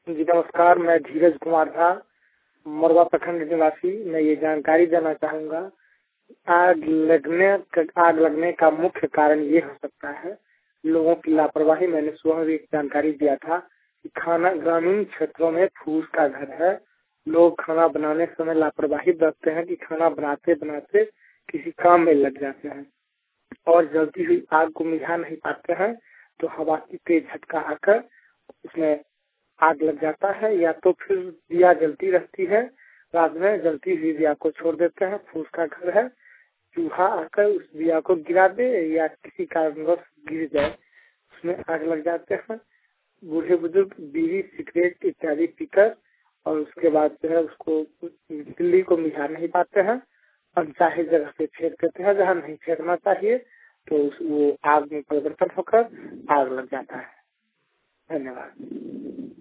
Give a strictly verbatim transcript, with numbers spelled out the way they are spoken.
जी नमस्कार, मैं धीरज कुमार झा, मोरबा प्रखंड निवासी। मैं ये जानकारी देना चाहूँगा, आग लगने आग लगने का मुख्य कारण ये हो सकता है लोगों की लापरवाही। मैंने सुबह भी एक जानकारी दिया था कि खाना ग्रामीण क्षेत्रों में फूस का घर है। लोग खाना बनाने समय लापरवाही बरतते हैं कि खाना बनाते बनाते किसी काम में लग जाते हैं और जलती हुई आग को मिझा नहीं पाते हैं, तो हवा की तेज झटका आकर उसमें आग लग जाता है। या तो फिर दिया जलती रहती है, रात में जलती हुई दिया को छोड़ देते हैं। फूस का घर है, चूहा आकर उस दिया को गिरा दे या किसी कारणवश गिर जाए, उसमें आग लग जाते हैं। बूढ़े बुजुर्ग बीड़ी सिगरेट इत्यादि पीकर और उसके बाद जो है उसको दिल्ली को मिझा नहीं पाते हैं, अनचाहे जगह से छेड़ देते हैं जहाँ नहीं छेड़ना चाहिए, तो वो आग में परिवर्तन होकर आग लग जाता है। धन्यवाद।